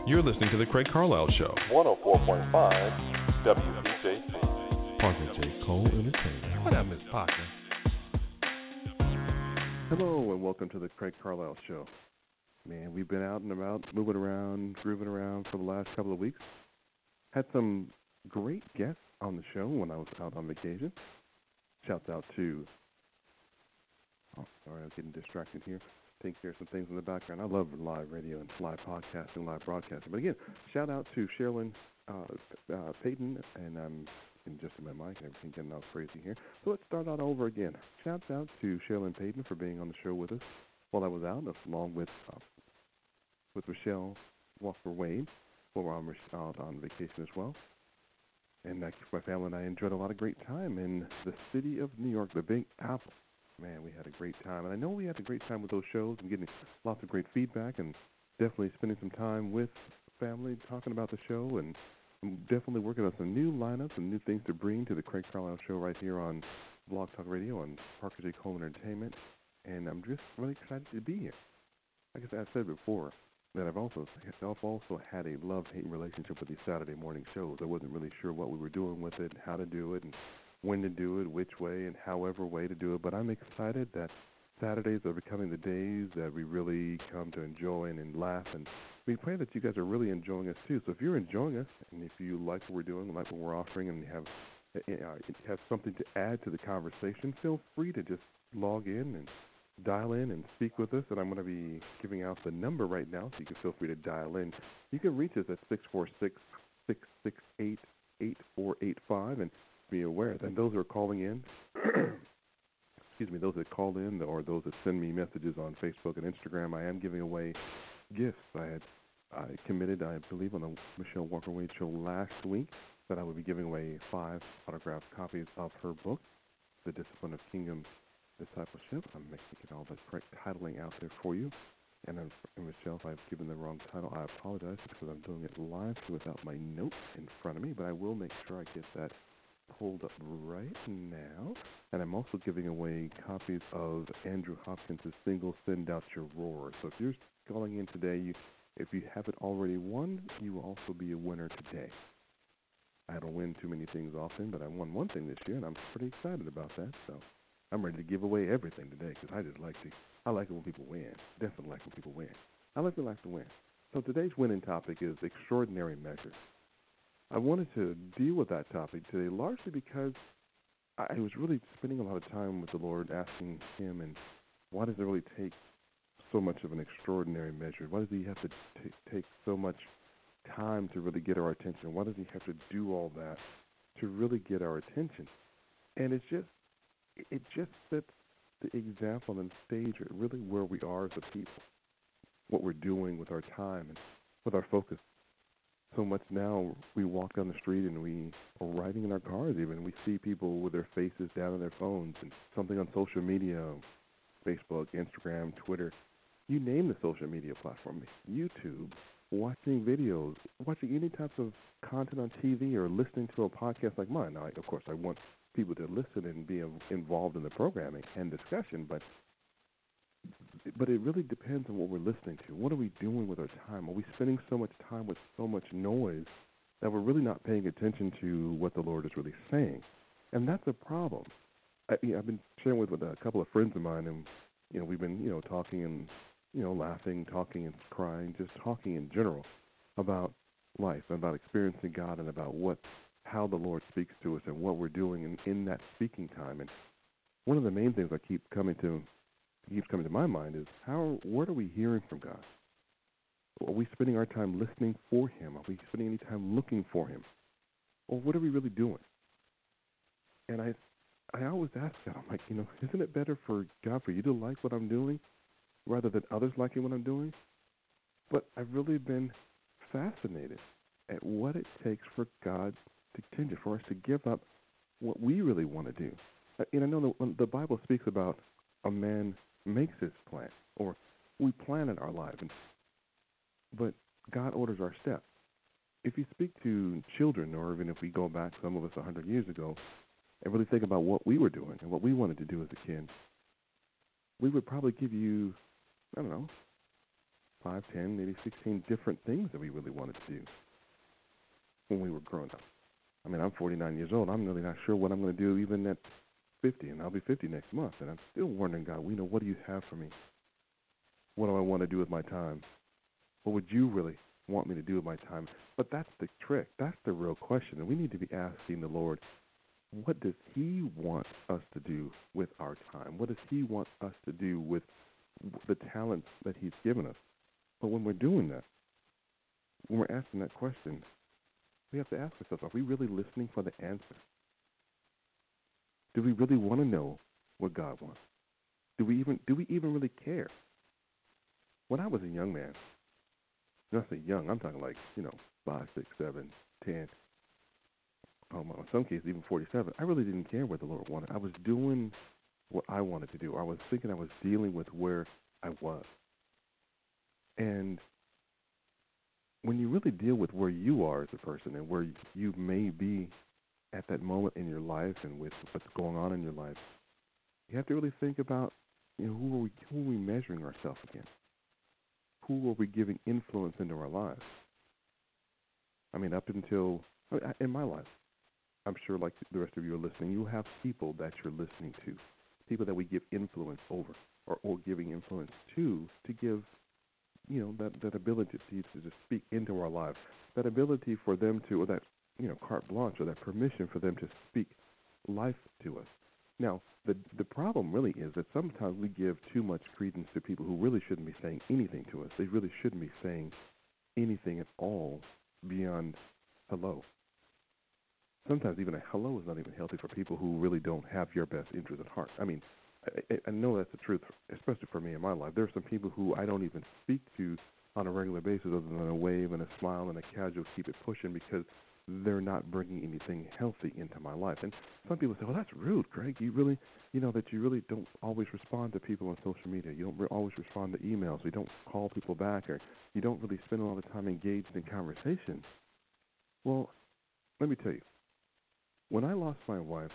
You're listening to The Craig Carlisle Show. 104.5 WPJC. Parker J. Cole Entertainment. What up, Miss Parker? Hello, and welcome to The Craig Carlisle Show. Man, we've been out and about, moving around, grooving around for the last couple of weeks. Had some great guests on the show when I was out on vacation. Shouts out to... Oh, sorry, I was getting distracted here. Taking care of some things in the background. I love live radio and live podcasting, live broadcasting. But again, shout out to Sherilyn Payton, and I'm adjusting my mic and everything getting all crazy here. So let's start out over again. Shouts out to Sherilyn Payton for being on the show with us while I was out, along with Rochelle Walker-Wade, while we're out on vacation as well. And my family and I enjoyed a lot of great time in the city of New York, the Big Apple. Man, we had a great time. And I know we had a great time with those shows and getting lots of great feedback and definitely spending some time with family talking about the show and definitely working on some new lineups and new things to bring to the Craig Carlisle Show right here on Blog Talk Radio on Parker J. Cole Entertainment. And I'm just really excited to be here. Like I said before, that I've also had a love-hate relationship with these Saturday morning shows. I wasn't really sure what we were doing with it, how to do it, and when to do it, which way, and however way to do it. But I'm excited that Saturdays are becoming the days that we really come to enjoy and laugh. And we pray that you guys are really enjoying us, too. So if you're enjoying us, and if you like what we're doing, like what we're offering, and have something to add to the conversation, feel free to just log in and dial in and speak with us. And I'm going to be giving out the number right now, so you can feel free to dial in. You can reach us at 646-668-8485, and be aware that those who are calling in, those that call in or those that send me messages on Facebook and Instagram, I am giving away gifts. I committed, I believe, on the Michelle Walker-Wade show last week that I would be giving away 5 autographed copies of her book, The Discipline of Kingdom Discipleship. I'm making all the correct titling out there for you. And Michelle, if I've given the wrong title, I apologize because I'm doing it live without my notes in front of me, but I will make sure I get that pulled up right now. And I'm also giving away copies of Andrew Hopkins' single, Send Out Your Roar. So if you're calling in today, if you haven't already won, you will also be a winner today. I don't win too many things often, but I won one thing this year, and I'm pretty excited about that. So I'm ready to give away everything today because I like it when people win. Definitely like when people win. I like to win. So today's winning topic is extraordinary measures. I wanted to deal with that topic today largely because I was really spending a lot of time with the Lord asking Him, and why does it really take so much of an extraordinary measure? Why does He have to take so much time to really get our attention? Why does He have to do all that to really get our attention? And it just sets the example and stage really where we are as a people, what we're doing with our time and with our focus. So much now, we walk down the street and we are riding in our cars even. We see people with their faces down on their phones and something on social media, Facebook, Instagram, Twitter. You name the social media platform, YouTube, watching videos, watching any type of content on TV or listening to a podcast like mine. Now, of course, I want people to listen and be involved in the programming and discussion, but it really depends on what we're listening to. What are we doing with our time? Are we spending so much time with so much noise that we're really not paying attention to what the Lord is really saying? And that's a problem. I've been sharing with a couple of friends of mine, and we've been talking and laughing, talking and crying, just talking in general about life, about experiencing God, and about how the Lord speaks to us and what we're doing in that speaking time. And one of the main things that keeps coming to my mind is what are we hearing from God? Are we spending our time listening for Him? Are we spending any time looking for Him? Or what are we really doing? And I always ask God, I'm like, isn't it better for God for you to like what I'm doing rather than others liking what I'm doing? But I've really been fascinated at what it takes for God to continue, for us to give up what we really want to do. And I know that the Bible speaks about a man makes his plan, or we plan in our life, but God orders our steps. If you speak to children, or even if we go back, some of us 100 years ago, and really think about what we were doing and what we wanted to do as a kid, we would probably give you, 5, 10, maybe 16 different things that we really wanted to do when we were growing up. I mean, I'm 49 years old. I'm really not sure what I'm going to do even at 50, and I'll be 50 next month. And I'm still wondering, God, what do you have for me? What do I want to do with my time? What would you really want me to do with my time? But that's the trick. That's the real question. And we need to be asking the Lord, what does he want us to do with our time? What does he want us to do with the talents that he's given us? But when we're doing that, when we're asking that question, we have to ask ourselves, are we really listening for the answer? Do we really want to know what God wants? Do we even really care? When I was a young man, when I say young, I'm talking like, 5, 6, 7, 10, in some cases even 47. I really didn't care what the Lord wanted. I was doing what I wanted to do. I was thinking I was dealing with where I was. And when you really deal with where you are as a person and where you may be at that moment in your life and with what's going on in your life, you have to really think about, who are we measuring ourselves against? Who are we giving influence into our lives? I mean, up until, in my life, I'm sure like the rest of you are listening, you have people that you're listening to, people that we give influence over or giving influence to give, that ability to just speak into our lives, that ability for them to, or that, carte blanche or that permission for them to speak life to us. Now, the problem really is that sometimes we give too much credence to people who really shouldn't be saying anything to us. They really shouldn't be saying anything at all beyond hello. Sometimes even a hello is not even healthy for people who really don't have your best interest at heart. I mean, I know that's the truth, especially for me in my life. There are some people who I don't even speak to on a regular basis other than a wave and a smile and a casual keep it pushing because they're not bringing anything healthy into my life. And some people say, well, that's rude, Greg. You really, that you really don't always respond to people on social media. You don't always respond to emails. You don't call people back, or you don't really spend a lot of time engaged in conversation. Well, let me tell you, when I lost my wife,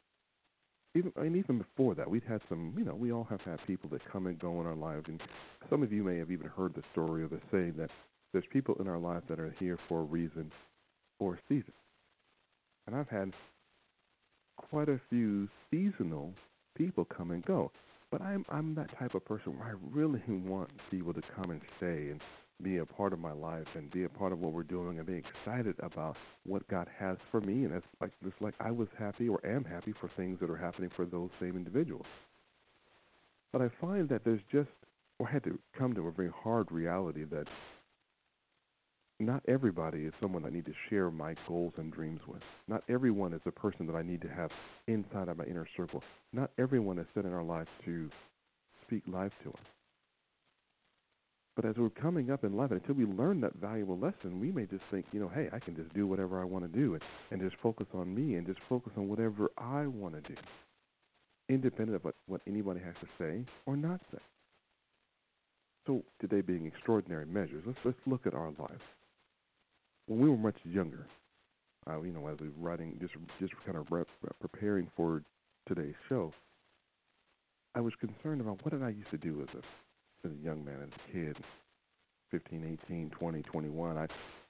even before that, we'd had some, we all have had people that come and go in our lives. And some of you may have even heard the story of the saying that there's people in our life that are here for a reason or a season. And I've had quite a few seasonal people come and go. But I'm that type of person where I really want people to come and stay and be a part of my life and be a part of what we're doing and be excited about what God has for me. And it's like I was happy or am happy for things that are happening for those same individuals. But I find that I had to come to a very hard reality that not everybody is someone I need to share my goals and dreams with. Not everyone is a person that I need to have inside of my inner circle. Not everyone is set in our lives to speak life to us. But as we're coming up in life, until we learn that valuable lesson, we may just think, hey, I can just do whatever I want to do and just focus on me and just focus on whatever I want to do, independent of what anybody has to say or not say. So today being extraordinary measures, let's look at our lives. When we were much younger, as we were writing, just kind of preparing for today's show, I was concerned about what did I used to do as a young man, as a kid, 15, 18, 20, 21.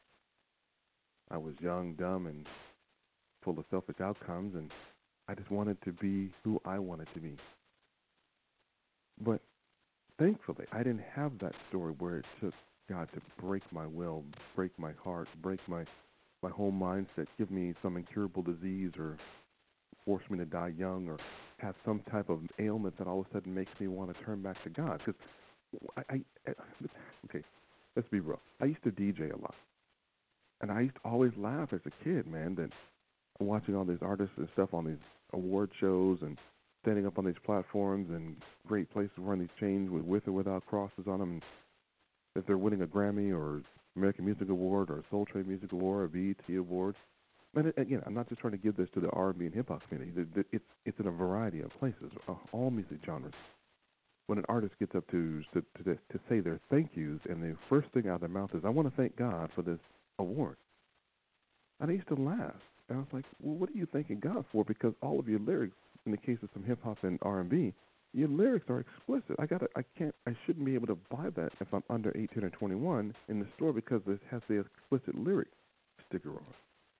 I was young, dumb, and full of selfish outcomes, and I just wanted to be who I wanted to be. But thankfully, I didn't have that story where it took God to break my will, break my heart, break my whole mindset, give me some incurable disease or force me to die young or have some type of ailment that all of a sudden makes me want to turn back to God. Because okay, let's be real. I used to DJ a lot. And I used to always laugh as a kid, man, that watching all these artists and stuff on these award shows and standing up on these platforms and great places wearing these chains with or without crosses on them. And if they're winning a Grammy or American Music Award or a Soul Train Music Award or a BET Award. And again, I'm not just trying to give this to the R&B and hip-hop community. It's in a variety of places, all music genres. When an artist gets up to say their thank yous, and the first thing out of their mouth is, I want to thank God for this award. And I used to laugh. And I was like, well, what are you thanking God for? Because all of your lyrics, in the case of some hip-hop and R&B, Your lyrics are explicit. I shouldn't be able to buy that if I'm under 18 or 21 in the store because it has the explicit lyric sticker on.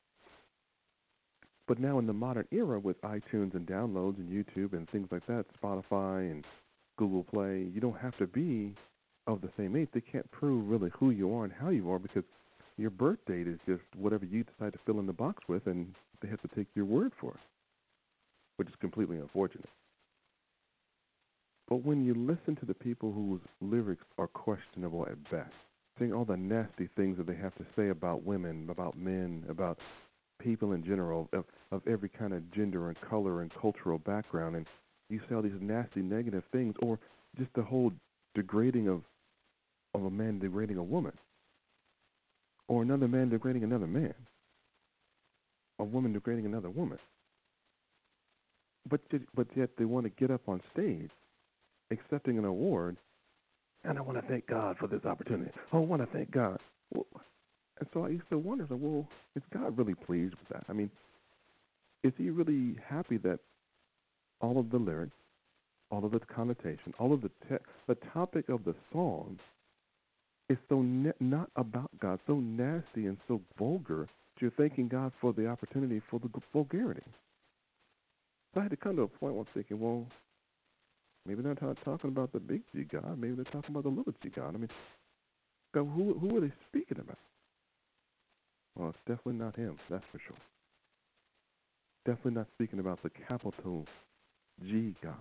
But now in the modern era with iTunes and downloads and YouTube and things like that, Spotify and Google Play, you don't have to be of the same age. They can't prove really who you are and how you are because your birth date is just whatever you decide to fill in the box with, and they have to take your word for it, which is completely unfortunate. But when you listen to the people whose lyrics are questionable at best, saying all the nasty things that they have to say about women, about men, about people in general, of every kind of gender and color and cultural background, and you say all these nasty negative things, or just the whole degrading of a man degrading a woman, or another man degrading another man, a woman degrading another woman. But yet they want to get up on stage accepting an award, and I want to thank God for this opportunity. Oh, I want to thank God. Well, and so I used to wonder, well, is God really pleased with that? I mean, is he really happy that all of the lyrics, all of the connotation, all of the topic of the song is so not about God, so nasty and so vulgar that you're thanking God for the opportunity for the vulgarity? So I had to come to a point where I'm thinking, well, maybe they're not talking about the big G God. Maybe they're talking about the little G God. I mean, God, who are they speaking about? Well, it's definitely not him, that's for sure. Definitely not speaking about the capital G God.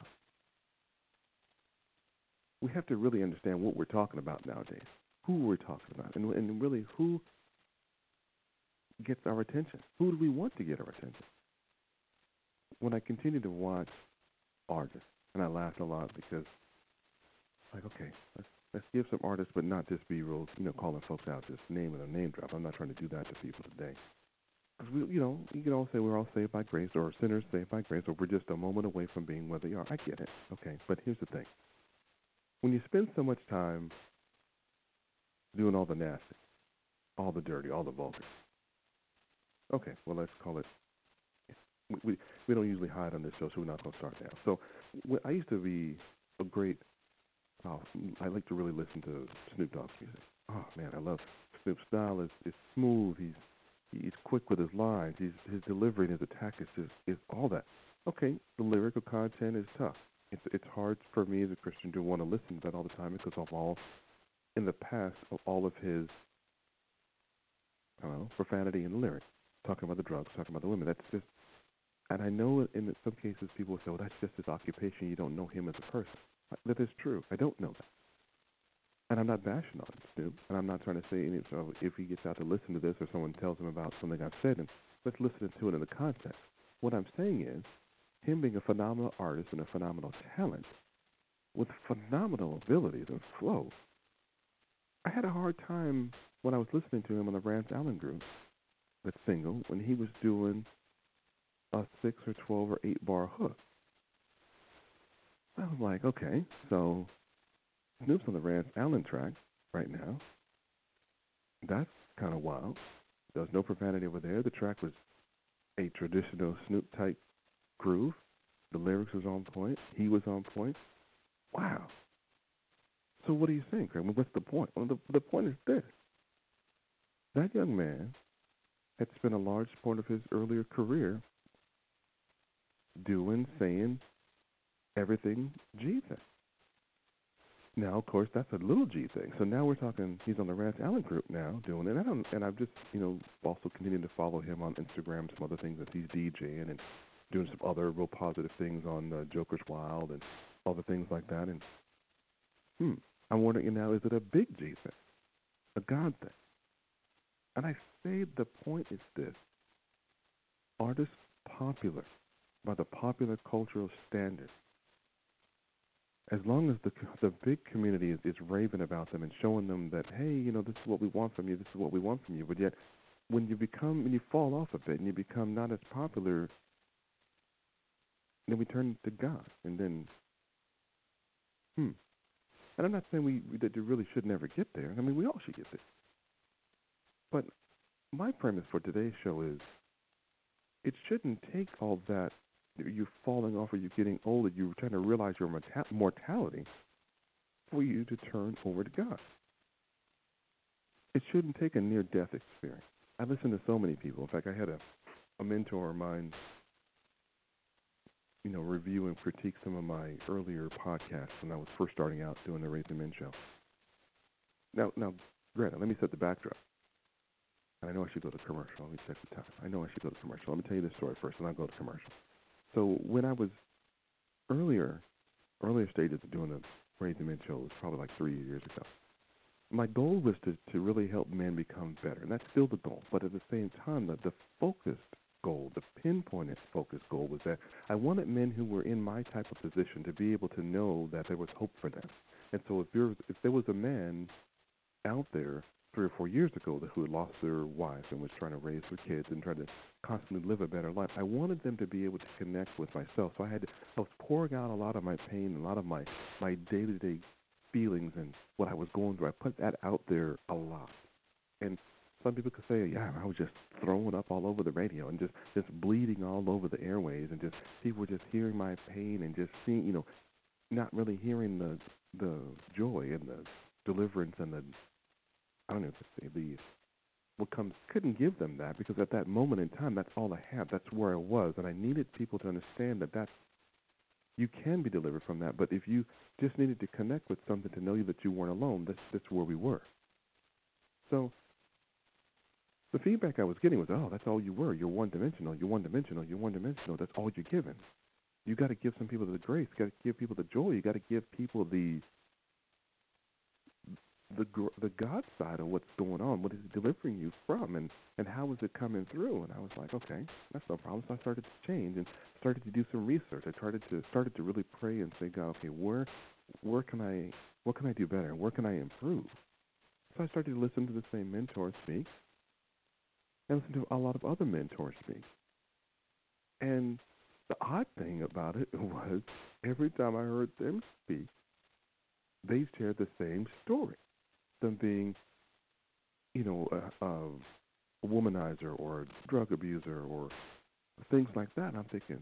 We have to really understand what we're talking about nowadays, who we're talking about, and really who gets our attention. Who do we want to get our attention? When I continue to watch artists, and I laugh a lot because, like, okay, let's give some artists, but not just be real, calling folks out, just name it or name drop. I'm not trying to do that to people today. Because you can all say we're all saved by grace, or sinners saved by grace, or we're just a moment away from being where they are. I get it, okay, but here's the thing: when you spend so much time doing all the nasty, all the dirty, all the vulgar, okay, well, let's call it. We don't usually hide on this show, so we're not going to start now. So I used to be a great. I like to really listen to Snoop Dogg's music. Oh man, I love Snoop's style. Is smooth. He's quick with his lines. His delivery and his attack is all that. Okay, the lyrical content is tough. It's hard for me as a Christian to want to listen to that all the time because of all in the past of all of his profanity in the lyrics, talking about the drugs, talking about the women. That's just. And I know in some cases people say, well, that's just his occupation. You don't know him as a person. That is true. I don't know that. And I'm not bashing on Snoop. And I'm not trying to say if he gets out to listen to this or someone tells him about something I've said, and let's listen to it in the context. What I'm saying is him being a phenomenal artist and a phenomenal talent with phenomenal abilities and flow. I had a hard time when I was listening to him on the Rance Allen Group, that single, when he was doing a 6 or 12 or 8 bar hook. I was like, okay, so Snoop's on the Rance Allen track right now. That's kind of wild. There's no profanity over there. The track was a traditional Snoop type groove. The lyrics was on point. He was on point. Wow. So what do you think? I mean, what's the point? Well, the point is this. That young man had spent a large part of his earlier career doing, saying everything G thing. Now, of course, that's a little G thing. So now we're talking. He's on the Rance Allen Group now doing it. And I've just also continuing to follow him on Instagram, some other things that he's DJing and doing some other real positive things on Joker's Wild and other things like that. And I'm wondering now, is it a big G thing, a God thing? And I say the point is this: artists popular by the popular cultural standard, as long as the big community is raving about them and showing them that, hey, this is what we want from you, this is what we want from you, but yet when you fall off a bit and you become not as popular, then we turn to God, and then, and I'm not saying that you really should never get there. I mean, we all should get there. But my premise for today's show is it shouldn't take all that you're falling off or you're getting older, you're trying to realize your mortality for you to turn over to God. It shouldn't take a near-death experience. I listen to so many people. In fact, I had a mentor of mine, review and critique some of my earlier podcasts when I was first starting out doing the Raising Men show. Now, granted, let me set the backdrop. I know I should go to commercial. Let me check the time. I know I should go to commercial. Let me tell you this story first, and I'll go to commercial. So when I was earlier stages of doing the Raising Men show, it was probably like 3 years ago. My goal was to really help men become better, and that's still the goal. But at the same time, the focused goal, the pinpointed focused goal was that I wanted men who were in my type of position to be able to know that there was hope for them. And so if there was a man out there 3 or 4 years ago who had lost their wife and was trying to raise their kids and trying to constantly live a better life, I wanted them to be able to connect with myself. So I was pouring out a lot of my pain, a lot of my day-to-day feelings and what I was going through. I put that out there a lot. And some people could say, yeah, I was just throwing up all over the radio and just bleeding all over the airways, and just people were just hearing my pain and just seeing, not really hearing the joy and the deliverance and the, I don't know what to say, couldn't give them that, because at that moment in time, that's all I had. That's where I was, and I needed people to understand that you can be delivered from that. But if you just needed to connect with something to know you that you weren't alone, that's where we were. So the feedback I was getting was, oh, that's all you were. You're one-dimensional. You're one-dimensional. You're one-dimensional. That's all you're given. You got to give some people the grace. You got to give people the joy. You got to give people the God side of what's going on, what is it delivering you from, and how is it coming through? And I was like, okay, that's no problem. So I started to change and started to do some research. I started to really pray and say, God, okay, what can I do better? Where can I improve? So I started to listen to the same mentors speak, and listen to a lot of other mentors speak. And the odd thing about it was every time I heard them speak, they shared the same story. Them being, a womanizer or a drug abuser or things like that. And I'm thinking,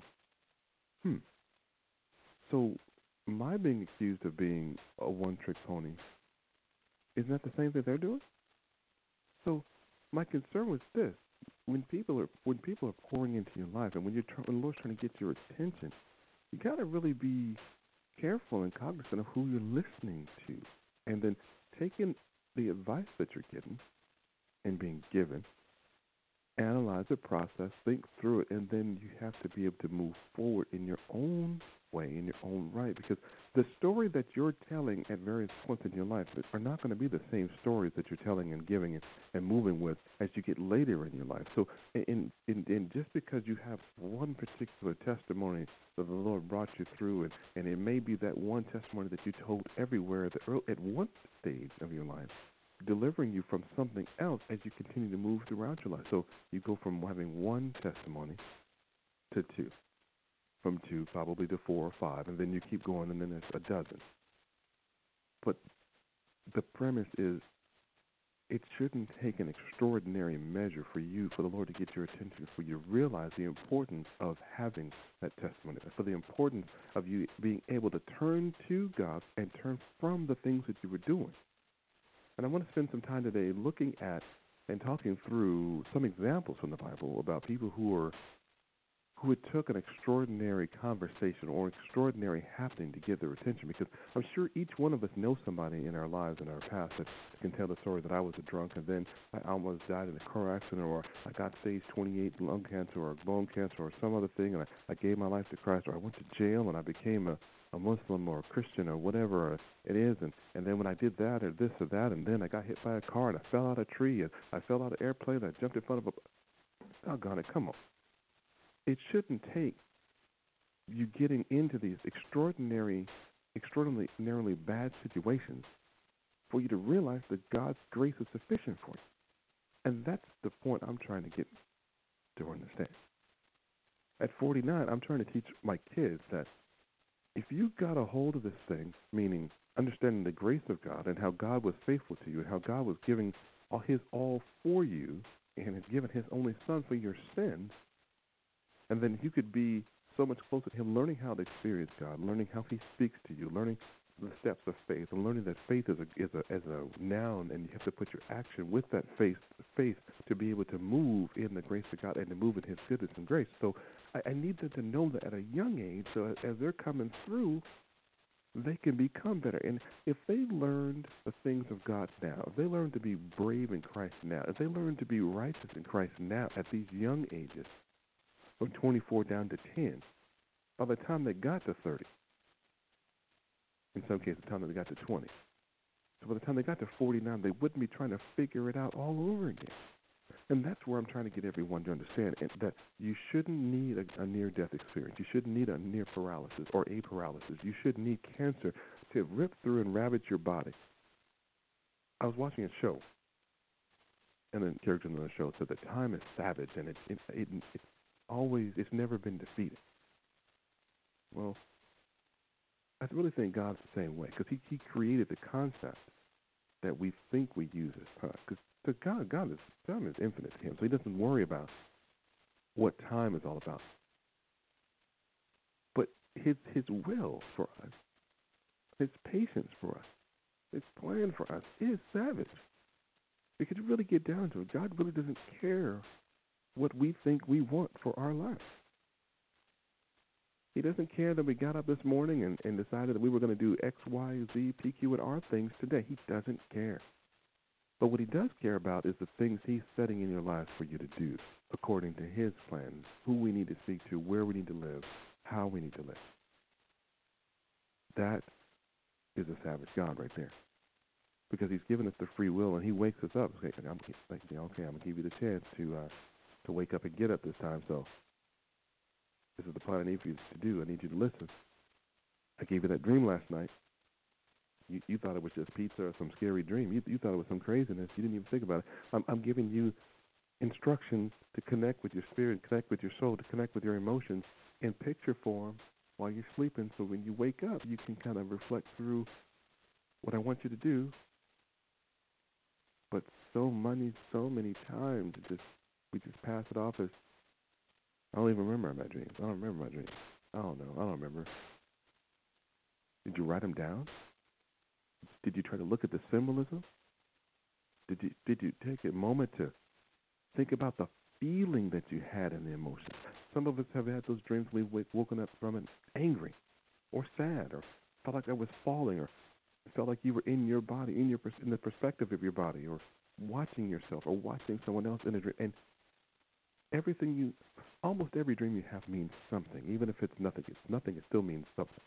so my being accused of being a one-trick pony, isn't that the same thing they're doing? So my concern was this: when people are pouring into your life, and when the Lord's trying to get your attention, you got to really be careful and cognizant of who you're listening to, and then taking the advice that you're getting and being given, analyze the process, think through it, and then you have to be able to move forward in your own way, in your own right, because the story that you're telling at various points in your life are not going to be the same stories that you're telling and giving and moving with as you get later in your life. So in just because you have one particular testimony that the Lord brought you through, and it may be that one testimony that you told everywhere at one stage of your life, delivering you from something else as you continue to move throughout your life. So you go from having one testimony to two, from two probably to 4 or 5, and then you keep going, and then there's a dozen. But the premise is, it shouldn't take an extraordinary measure for the Lord to get your attention, for you to realize the importance of having that testimony, for the importance of you being able to turn to God and turn from the things that you were doing. And I want to spend some time today looking at and talking through some examples from the Bible about people who it took an extraordinary conversation or extraordinary happening to get their attention, because I'm sure each one of us knows somebody in our lives, in our past, that can tell the story that I was a drunk and then I almost died in a car accident, or I got stage 28 lung cancer or bone cancer or some other thing, and I gave my life to Christ, or I went to jail and I became a Muslim or a Christian or whatever it is, and then when I did that or this or that, and then I got hit by a car and I fell out of a tree and I fell out of an airplane and I jumped in front of doggone it, come on. It shouldn't take you getting into these extraordinarily bad situations for you to realize that God's grace is sufficient for you. And that's the point I'm trying to get to understand. At 49, I'm trying to teach my kids that if you got a hold of this thing, meaning understanding the grace of God and how God was faithful to you and how God was giving his all for you and has given his only son for your sins, and then you could be so much closer to Him, learning how to experience God, learning how He speaks to you, learning the steps of faith, and learning that faith is a noun, and you have to put your action with that faith to be able to move in the grace of God and to move in His goodness and grace. So I need them to know that at a young age, so as they're coming through, they can become better. And if they learned the things of God now, if they learn to be brave in Christ now, if they learn to be righteous in Christ now at these young ages, from 24 down to 10, by the time they got to 30, in some cases, the time that they got to 20, so by the time they got to 49, they wouldn't be trying to figure it out all over again. And that's where I'm trying to get everyone to understand that you shouldn't need a near-death experience. You shouldn't need a near paralysis or a paralysis. You shouldn't need cancer to rip through and ravage your body. I was watching a show, and the character on the show said that time is savage, and it's never been defeated. Well, I really think God's the same way, because he created the concept that we think we use as time. Because to God, time is infinite to Him, so He doesn't worry about what time is all about. But His will for us, His patience for us, His plan for us is savage. Because you really get down to it, God really doesn't care what we think we want for our life. He doesn't care that we got up this morning and decided that we were going to do X, Y, Z, P, Q, and R things today. He doesn't care. But what He does care about is the things He's setting in your life for you to do according to His plans, who we need to speak to, where we need to live, how we need to live. That is a savage God right there. Because He's given us the free will, and He wakes us up. Okay, I'm going to give you the chance to wake up and get up this time, so this is the part I need for you to do. I need you to listen. I gave you that dream last night. You thought it was just pizza or some scary dream. You thought it was some craziness. You didn't even think about it. I'm giving you instructions to connect with your spirit, connect with your soul, to connect with your emotions in picture form while you're sleeping, so when you wake up, you can kind of reflect through what I want you to do. But so many times, we just pass it off as, I don't even remember my dreams. I don't remember my dreams. I don't know. I don't remember. Did you write them down? Did you try to look at the symbolism? Did you take a moment to think about the feeling that you had in the emotions? Some of us have had those dreams we've woken up from it angry or sad or felt like I was falling or felt like you were in your body, in the perspective of your body, or watching yourself or watching someone else in a dream. And almost every dream you have means something. Even if it's nothing, it still means something.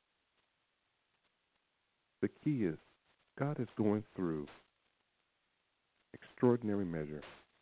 The key is God is going through extraordinary measure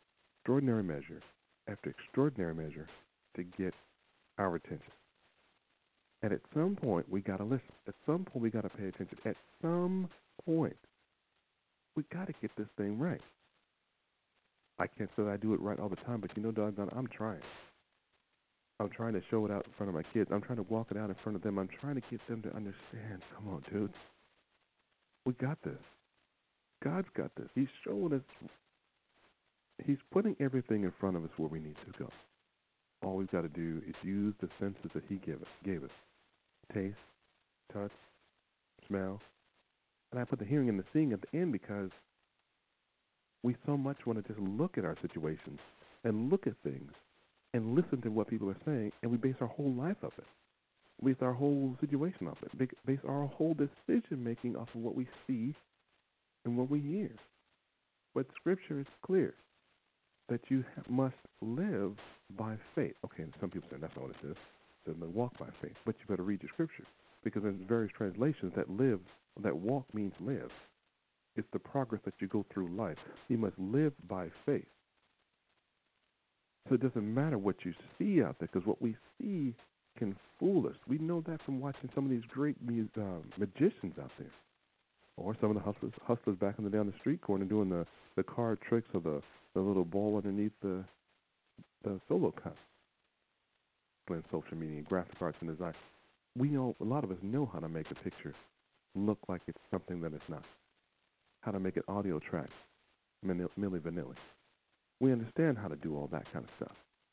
after extraordinary measure to get our attention. And at some point, we got to listen. At some point, we got to pay attention. At some point, we got to get this thing right. I can't say that I do it right all the time, but doggone, I'm trying. I'm trying to show it out in front of my kids. I'm trying to walk it out in front of them. I'm trying to get them to understand. Come on, dude. We got this. God's got this. He's showing us. He's putting everything in front of us where we need to go. All we've got to do is use the senses that He gave us. Taste, touch, smell. And I put the hearing and the seeing at the end because we so much want to just look at our situations and look at things and listen to what people are saying, and we base our whole life off it. We base our whole situation off it. Base our whole decision-making off of what we see and what we hear. But Scripture is clear that you must live by faith. Okay, and some people say that's not what it says. It says walk by faith. But you better read your Scripture, because in various translations, that walk means live. It's the progress that you go through life. You must live by faith. So it doesn't matter what you see out there, because what we see can fool us. We know that from watching some of these great magicians out there, or some of the hustlers back in the day on the street corner doing the card tricks or the little ball underneath the solo cup. Playing social media, graphic arts, and design. A lot of us know how to make a picture look like it's something that it's not. How to make an audio track, milli vanilli. We understand how to do all that kind of stuff.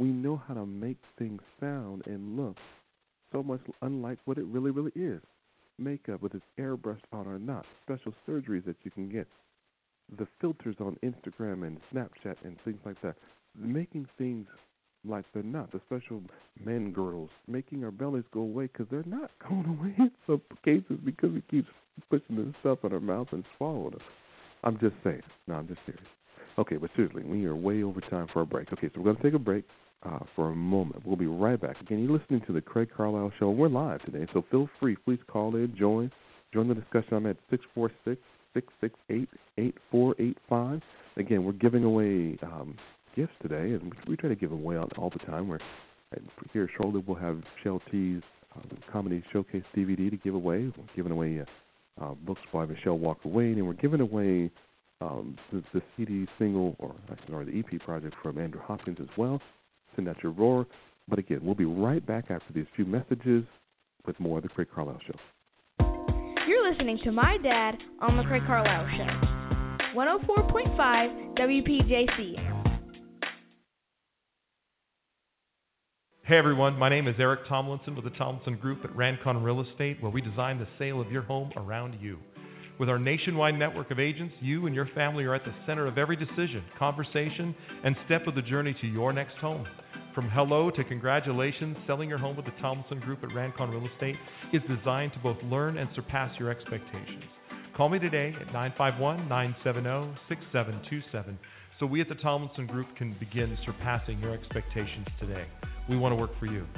We know how to make things sound and look so much unlike what it really, really is. Makeup, whether it's airbrushed on or not, special surgeries that you can get, the filters on Instagram and Snapchat and things like that, making things like they're not, the special men girdles, making our bellies go away because they're not going away in some cases because we keep pushing this stuff in our mouth and swallowing it. I'm just saying. No, I'm just serious. Okay, but seriously, we are way over time for a break. Okay, so we're going to take a break for a moment. We'll be right back. Again, you're listening to the Craig Carlisle Show. We're live today, so feel free. Please call in, join the discussion. I'm at 646-668-8485. Again, we're giving away gifts today, and we try to give away all the time. We're here shortly. We'll have Shell T's Comedy Showcase DVD to give away. We're giving away books by Michelle Walker Wade, and we're giving away the CD single or the EP project from Andrew Hopkins as well. Send out your roar. But again, we'll be right back after these few messages with more of the Craig Carlisle Show. You're listening to My Dad on the Craig Carlisle Show. 104.5 WPJC. Hey everyone, my name is Eric Tomlinson with the Tomlinson Group at Rancon Real Estate, where we design the sale of your home around you. With our nationwide network of agents, you and your family are at the center of every decision, conversation, and step of the journey to your next home. From hello to congratulations, selling your home with the Tomlinson Group at Rancon Real Estate is designed to both learn and surpass your expectations. Call me today at 951-970-6727 so we at the Tomlinson Group can begin surpassing your expectations today. We want to work for you.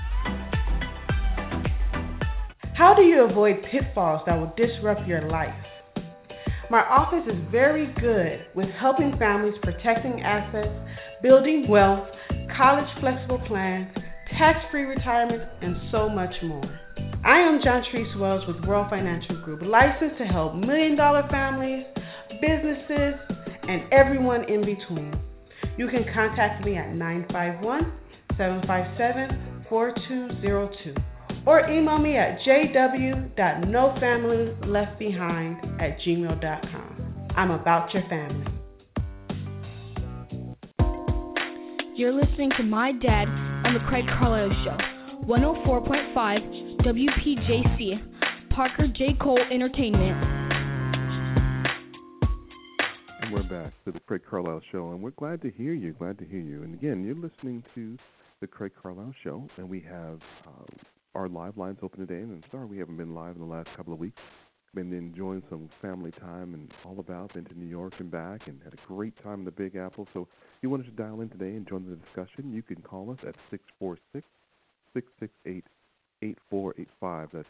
How do you avoid pitfalls that will disrupt your life? My office is very good with helping families protecting assets, building wealth, college flexible plans, tax-free retirement, and so much more. I am John Treese Wells with World Financial Group, licensed to help million-dollar families, businesses, and everyone in between. You can contact me at 951-757-4202 or email me at jw.nofamilyleftbehind@gmail.com. I'm about your family. You're listening to My Dad on the Craig Carlisle Show. 104.5 WPJC, Parker J. Cole Entertainment. And we're back to the Craig Carlisle Show, and we're glad to hear you, And again, you're listening to the Craig Carlisle Show, and we have our live lines open today. And sorry we haven't been live in the last couple of weeks. Been enjoying some family time and all about, been to New York and back, and had a great time in the Big Apple. So if you wanted to dial in today and join the discussion, you can call us at 646-668-8485. That's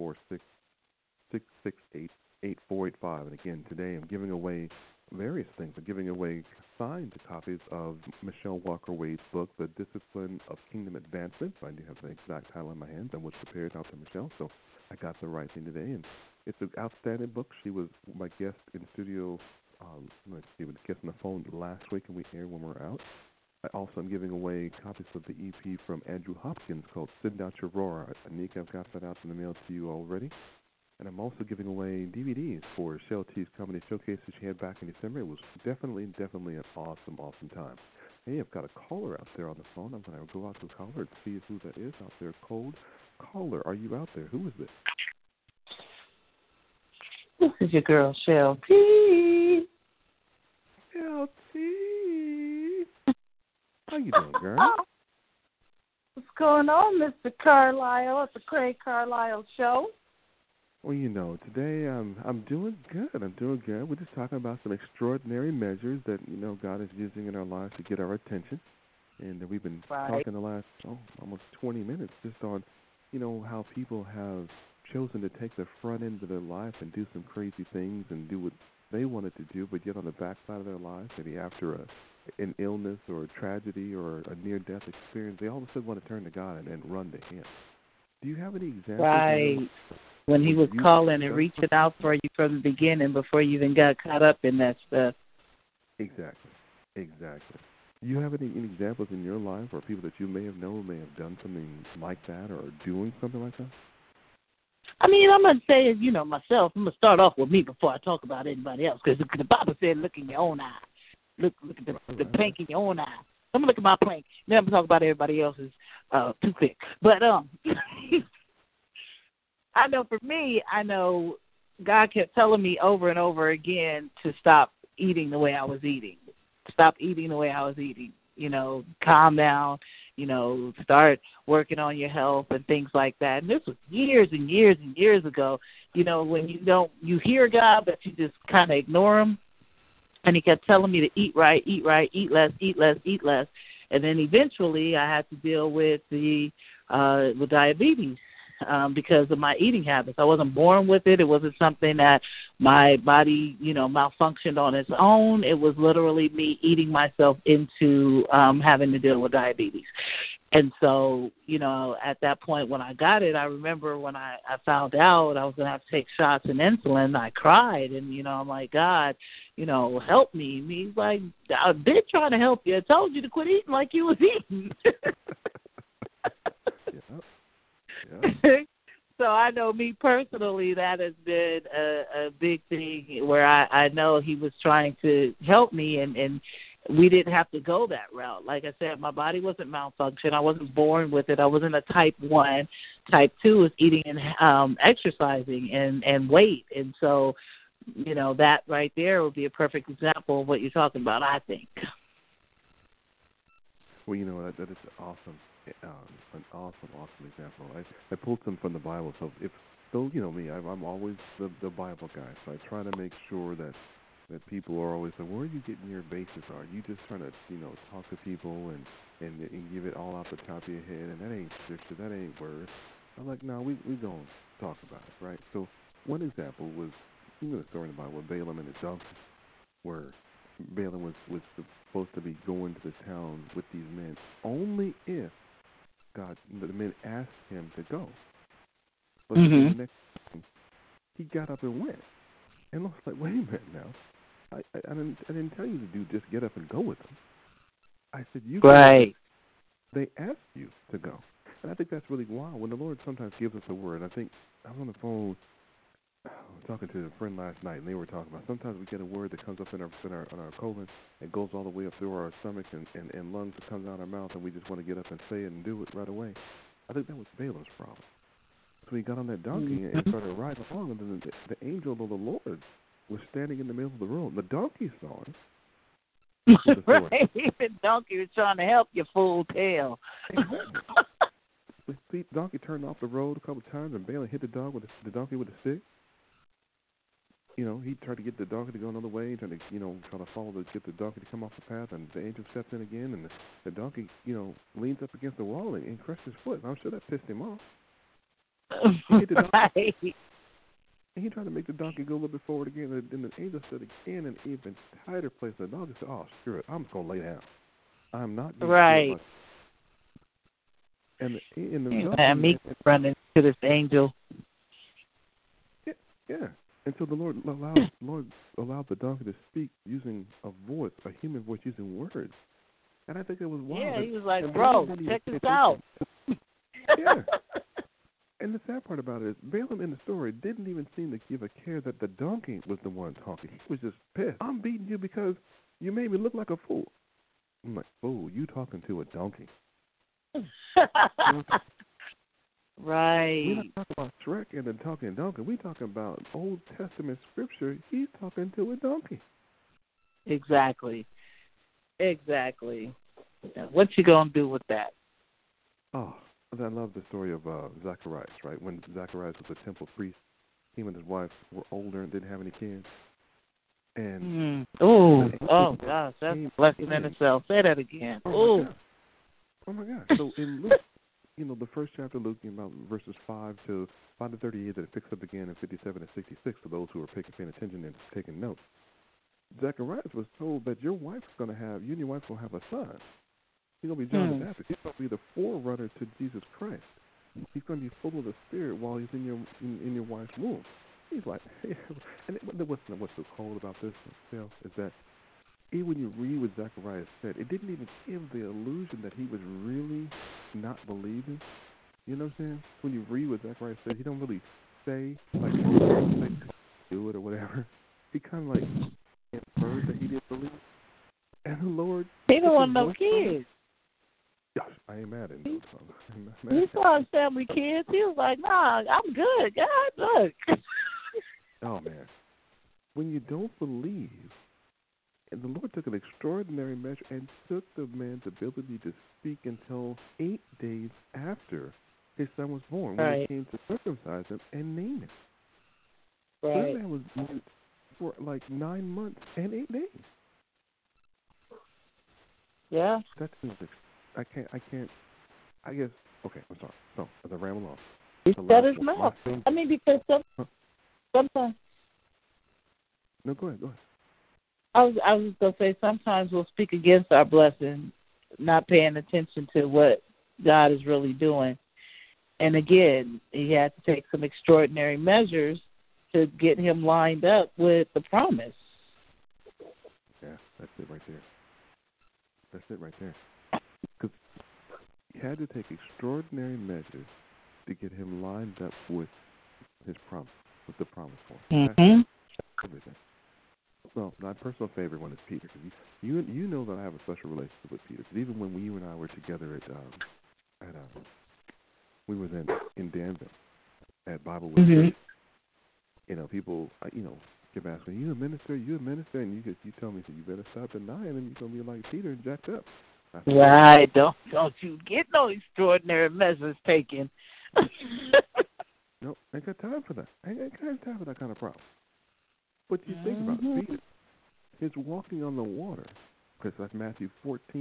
646-668-8485. And again, today I'm giving away various things. I'm giving away signed copies of Michelle Walker Wade's book, The Discipline of Kingdom Advancement. I do have the exact title in my hands. I was prepared out to Michelle, so I got the right thing today. And it's an outstanding book. She was my guest in studio, was guest on the phone last week, and we aired when we were out. I also am giving away copies of the EP from Andrew Hopkins called Send Out Your Roar. Anika, I've got that out in the mail to you already. And I'm also giving away DVDs for Shell T's Comedy Showcase that she had back in December. It was definitely an awesome time. Hey, I've got a caller out there on the phone. I'm going to go out to the caller and see who that is out there. Cold caller, are you out there? Who is this? This is your girl, Shell T. Shell T. How you doing, girl? What's going on, Mr. Carlisle at the Craig Carlisle Show? Well, today I'm doing good. We're just talking about some extraordinary measures that, God is using in our lives to get our attention. And we've been talking the last, almost 20 minutes just on, how people have chosen to take the front end of their life and do some crazy things and do what they wanted to do, but yet on the backside of their lives, maybe after an illness or a tragedy or a near-death experience, they all of a sudden want to turn to God and run to Him. Do you have any examples? Right. When He was calling and reaching out for you from the beginning before you even got caught up in that stuff. Exactly. Do you have any examples in your life or people that you may have known may have done something like that or doing something like that? I mean, I'm going to say, myself, I'm going to start off with me before I talk about anybody else, because the Bible said, look in your own eye. Look at the plank in your own eye. Let me look at my plank. Then I'm going to talk about everybody else's toothpick. But I know for me, God kept telling me over and over again to stop eating the way I was eating. Stop eating the way I was eating. Calm down, start working on your health and things like that. And this was years and years and years ago, when you hear God, but you just kind of ignore him. And he kept telling me to eat right, eat less, eat less, eat less. And then eventually I had to deal with with diabetes. Because of my eating habits. I wasn't born with it. It wasn't something that my body, malfunctioned on its own. It was literally me eating myself into having to deal with diabetes. And so, at that point when I got it, I remember when I found out I was going to have to take shots and insulin, I cried. And, I'm like, God, help me. And he's like, I've been trying to help you. I told you to quit eating like you was eating. Yeah. So I know me personally, that has been a big thing where I know he was trying to help me, and we didn't have to go that route. Like I said, my body wasn't malfunctioned. I wasn't born with it. I wasn't a type 1. Type 2 is eating and exercising and weight. And so, that right there would be a perfect example of what you're talking about, I think. Well, that is awesome. An awesome example. I pulled some from the Bible, so me, I'm always the Bible guy, so I try to make sure that people are always like, where are you getting your bases? Are you just trying to talk to people and give it all off the top of your head, and that ain't scripture, that ain't word. I'm like, no, we gonna talk about it, right? So one example was the story in the Bible with Balaam and his donkey, where Balaam was supposed to be going to the town with these men only if the men asked him to go. But the next time, he got up and went. And I was like, wait a minute now. I didn't tell you to just get up and go with them. I said, right. They asked you to go. And I think that's really wild. When the Lord sometimes gives us a word, I think I was on the phone talking to a friend last night, and they were talking about sometimes we get a word that comes up in our colon and goes all the way up through our stomach and lungs that comes out our mouth, and we just want to get up and say it and do it right away. I think that was Balaam's problem. So he got on that donkey and started riding along, and then the angel of the Lord was standing in the middle of the road. The donkey saw him. Right, the donkey was trying to help you, fool tail. The donkey turned off the road a couple of times, and Balaam hit the donkey with a stick. He tried to get the donkey to go another way, trying to, try to get the donkey to come off the path, and the angel steps in again, and the donkey, leans up against the wall and crushed his foot. I'm sure that pissed him off. He hit the donkey, and he tried to make the donkey go a little bit forward again, and then the angel stood again in an even tighter place. The donkey said, oh, screw it, I'm just going to lay down. I'm not going right. to me running to this angel. Yeah. And so the Lord allowed the donkey to speak using a human voice, using words. And I think it was wild. Yeah, he was like, bro, check this out. Yeah. And the sad part about it is Balaam in the story didn't even seem to give a care that the donkey was the one talking. He was just pissed. I'm beating you because you made me look like a fool. I'm like, fool, you talking to a donkey. Right. We're not talking about Shrek and the talking donkey. We're talking about Old Testament scripture. He's talking to a donkey. Exactly. What you gonna do with that? Oh, I love the story of Zacharias, right? When Zacharias was a temple priest, him and his wife were older and didn't have any kids. And oh gosh, that's a blessing in itself. Say that again. Oh my God. So in Luke, the first chapter of Luke, about verses 5 to 38, that it picks up again in 57 and 66 for those who are paying attention and taking notes. Zacharias was told that you and your wife will have a son. He's going to be John the Baptist. He's going to be the forerunner to Jesus Christ. He's going to be full of the Spirit while he's in your wife's womb. He's like, and what's so cold about this, Phil, is that even when you read what Zacharias said, it didn't even give the illusion that he was really not believing. You know what I'm saying? When you read what Zacharias said, he don't really say, like, do it or whatever. He kind of, like, inferred that he didn't believe. And the Lord. He don't took want his no voice from him. kids. Gosh, I ain't mad at him. I'm not mad He at him. saw his family kids. He was like, nah, I'm good. God, look. Oh, man. When you don't believe, and the Lord took an extraordinary measure and took the man's ability to speak until 8 days after his son was born, when Right. he came to circumcise him and name him. So Right. that man was mute for like 9 months and 8 days. Yeah. That's I can't. I guess. Okay, I'm sorry. So as I ramble on, He the shut last his one, mouth. my thing- I mean, because sometimes No, go ahead. I was gonna say sometimes we'll speak against our blessing, not paying attention to what God is really doing. And again, he had to take some extraordinary measures to get him lined up with the promise. Yeah, that's it right there. That's it right there. Because he had to take extraordinary measures to get him lined up with his promise, with the promise for him. Mm-hmm. That's everything. Well, my personal favorite one is Peter. Cause you know that I have a special relationship with Peter. Because even when you and I were together at we were then in Danville at Bible Week. Mm-hmm. You know, people kept asking, you a minister, and you tell me, so you better stop denying him. You're gonna be like Peter and jacked up. I said, Right. Don't you get no extraordinary measures taken. no, ain't got time for that. Ain't got time for that kind of problem. But you think about it, Peter, his walking on the water, because that's Matthew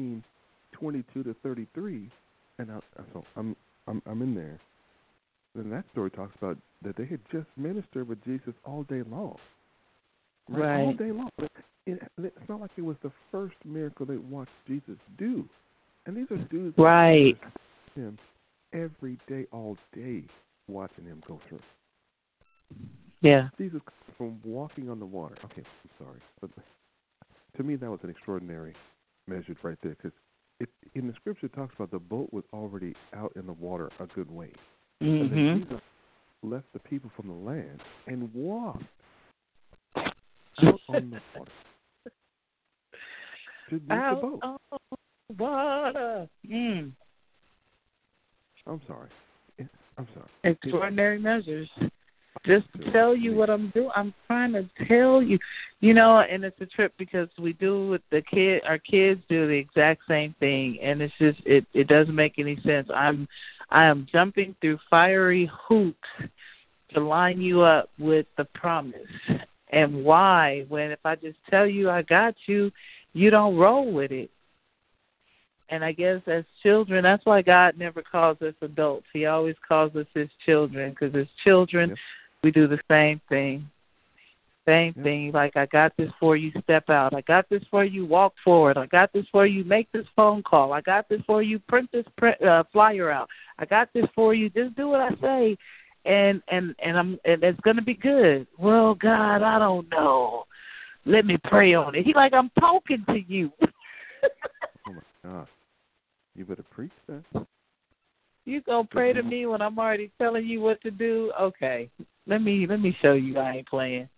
14:22-33, and so I'm in there. Then that story talks about that they had just ministered with Jesus all day long. Right. All day long. It's not like it was the first miracle they watched Jesus do. And these are dudes that Right. him every day, all day, watching him go through. Yeah. Jesus from walking on the water. Okay, I'm sorry. But to me, that was an extraordinary measure right there, because in the scripture it talks about the boat was already out in the water a good way. And then Jesus left the people from the land and walked out on the water to meet the boat. Out on the water. I'm sorry. Extraordinary measures. Just to tell you what I'm doing, I'm trying to tell you, and it's a trip because we do with our kids do the exact same thing, and it's just it doesn't make any sense. I am jumping through fiery hoops to line you up with the promise. And why? When if I just tell you I got you, you don't roll with it. And I guess as children, that's why God never calls us adults. He always calls us his children, because as children, we do the same thing. Same thing. Like, I got this for you, step out. I got this for you, walk forward. I got this for you, make this phone call. I got this for you, print this flyer out. I got this for you, just do what I say, and it's going to be good. Well, God, I don't know. Let me pray on it. He like, I'm talking to you. Oh, my God. You better preach that. You gonna pray to me when I'm already telling you what to do? Okay, let me show you I ain't playing.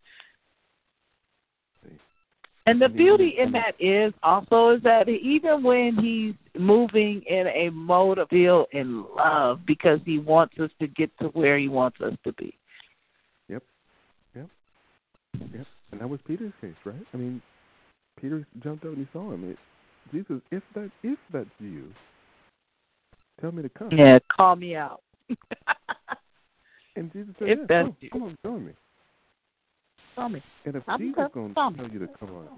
And the beauty in that is that even when he's moving in a mode of feel in love, because he wants us to get to where he wants us to be. Yep. And that was Peter's case, right? I mean, Peter jumped out and he saw him. Jesus, if that's you, tell me to come. Yeah, call me out. And Jesus said, if that's you. Come on, join me. Tell me. And if I'm Jesus is going to come. tell you to come on,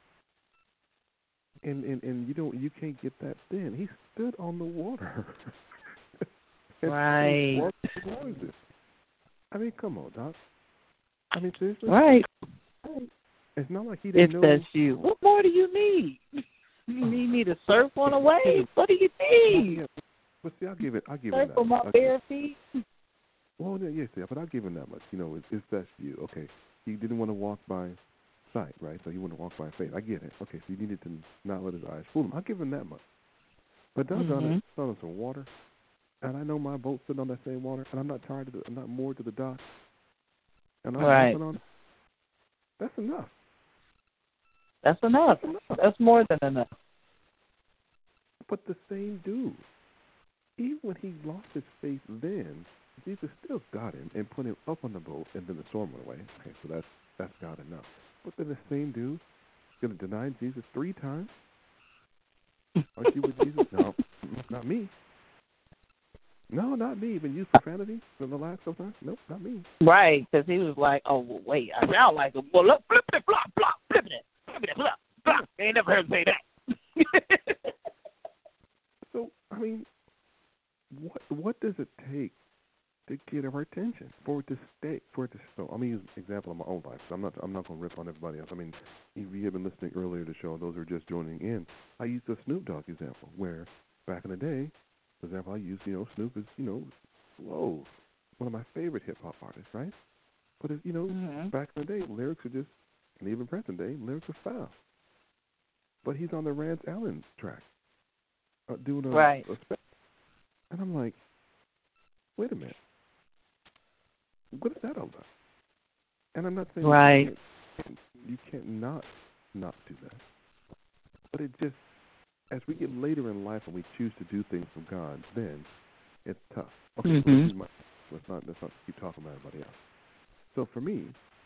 and you can't get that then. He stood on the water. Right. I mean, come on, Doc. I mean, seriously. Right. It's not like he didn't know. If that's you, what more do you need? You need me to surf on a wave? What do you need? Yeah. But see, I'll give him surf that. on my bare feet? Well, yes, but I'll give him that much. If that's you, okay. He didn't want to walk by sight, right? So he wanted to walk by faith. I get it. Okay, so he needed to not let his eyes fool him. I'll give him that much. But doggone it, on some water, and I know my boat's sitting on that same water, and I'm not I'm not moored to the dock, and I'm walking on it. That's enough. That's enough. That's more than enough. But the same dude, even when he lost his faith then, Jesus still got him and put him up on the boat, and then the storm went away. Okay, so that's God enough. But then the same dude is going to deny Jesus 3 times? Aren't you with Jesus? No, not me. No, not me. Even used profanity in the last couple times? Nope, not me. Right, because he was like, oh, well, wait, I sound like a well, look, flip it, flop, flop, flip it, flop, flop. I ain't never heard him say that. So, I mean, what does it take to get our attention, for it to stay, for it to so? I'm gonna use an example of my own life. So I'm not gonna rip on everybody else. I mean, if you have been listening earlier to the show, those who are just joining in, I used the Snoop Dogg example, where back in the day, for example, I used Snoop is Slow, one of my favorite hip hop artists, right? But if, back in the day, lyrics are just, and even present day, lyrics are foul. But he's on the Rance Allen track, doing a spec, and I'm like, wait a minute. What is that all about? And I'm not saying you can't not do that. But it just, as we get later in life and we choose to do things for God, then it's tough. Okay, let's not keep talking about everybody else. So for me,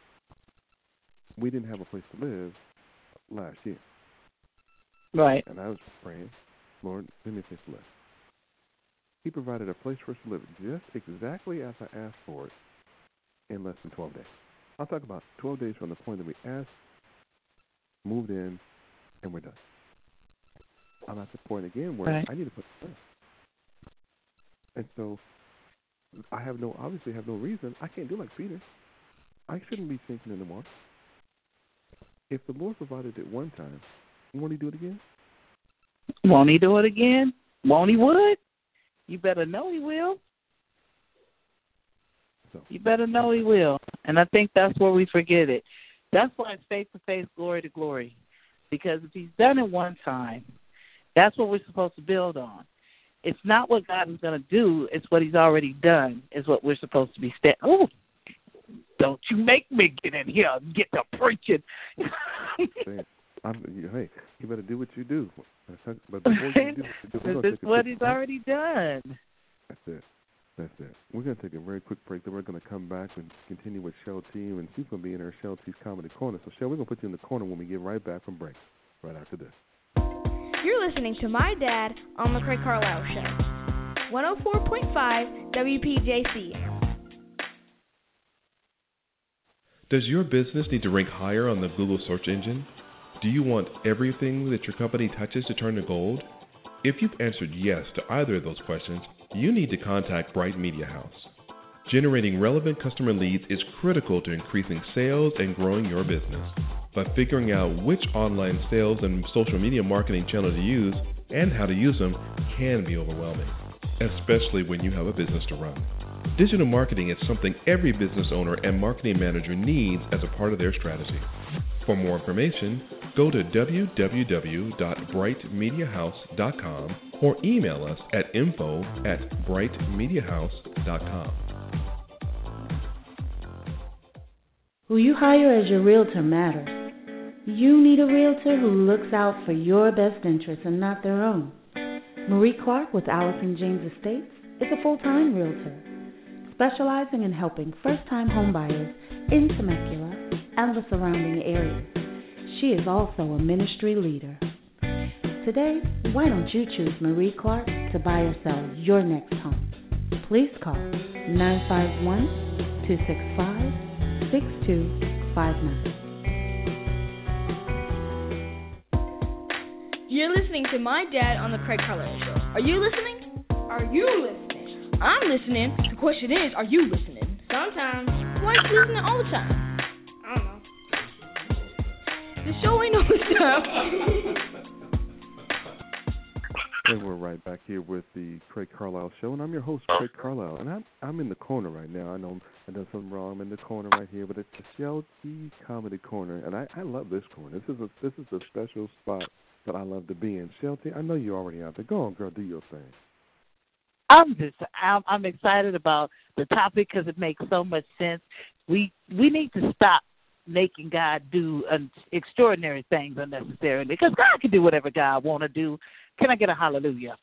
we didn't have a place to live last year. Right. And I was praying, Lord, give me a place to live. He provided a place for us to live just exactly as I asked for it in less than 12 days. I'll talk about 12 days from the point that we asked, moved in, and we're done. I'm at the point again where I need to put it in. And so I obviously have no reason. I can't do like Peter. I shouldn't be sinking in the water. If the Lord provided it one time, won't he do it again? Won't he do it again? Won't he would? You better know he will. So. You better know he will. And I think that's where we forget it. That's why it's faith to faith, glory to glory. Because if he's done it one time, that's what we're supposed to build on. It's not what God is going to do. It's what he's already done is what we're supposed to be Oh, don't you make me get in here and get to preaching. Hey, you better do what you do. But before you do, it's what he's already done. That's it. We're going to take a very quick break. Then we're going to come back and continue with Shell T. And she's going to be in her Shell T's Comedy Corner. So, Shell, we're going to put you in the corner when we get right back from break, right after this. You're listening to My Dad on The Craig Carlisle Show. 104.5 WPJC. Does your business need to rank higher on the Google search engine? Do you want everything that your company touches to turn to gold? If you've answered yes to either of those questions, you need to contact Bright Media House. Generating relevant customer leads is critical to increasing sales and growing your business. But figuring out which online sales and social media marketing channel to use and how to use them can be overwhelming, especially when you have a business to run. Digital marketing is something every business owner and marketing manager needs as a part of their strategy. For more information, go to www.brightmediahouse.com or email us at info@brightmediahouse.com. Who you hire as your realtor matters. You need a realtor who looks out for your best interests and not their own. Marie Clark with Allison James Estates is a full-time realtor, specializing in helping first-time homebuyers in Temecula and the surrounding areas. She is also a ministry leader. Today, why don't you choose Marie Clark to buy or sell your next home? Please call 951-265-6259. You're listening to My Dad on The Craig Carlisle Show. Are you listening? Are you listening? I'm listening. The question is, are you listening? Sometimes. Why are you listening all the time? I don't know. The show ain't no stuff. And we're right back here with the Craig Carlisle Show, and I'm your host, Craig Carlisle, and I'm in the corner right now. I know I done something wrong. I'm in the corner right here, but it's the Shell T Comedy Corner, and I love this corner. This is a special spot that I love to be in. Shell T, I know you're already out there. Go on, girl, do your thing. I'm excited about the topic because it makes so much sense. We need to stop making God do extraordinary things unnecessarily. Because God can do whatever God want to do. Can I get a hallelujah?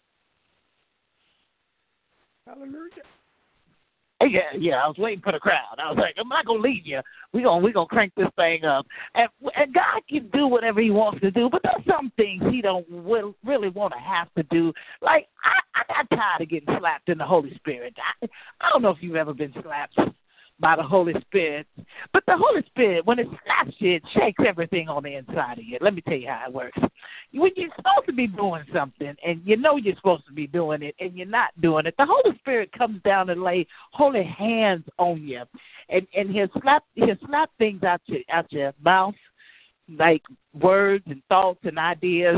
Hallelujah. Yeah, I was waiting for the crowd. I was like, I'm not gonna leave you. We gonna crank this thing up, and God can do whatever He wants to do. But there's some things He don't really want to have to do. Like I got tired of getting slapped in the Holy Spirit. I don't know if you've ever been slapped by the Holy Spirit, but the Holy Spirit, when it slaps you, it shakes everything on the inside of you. Let me tell you how it works. When you're supposed to be doing something and you know you're supposed to be doing it and you're not doing it, the Holy Spirit comes down and lay holy hands on you, and he'll slap things out your mouth, like words and thoughts and ideas.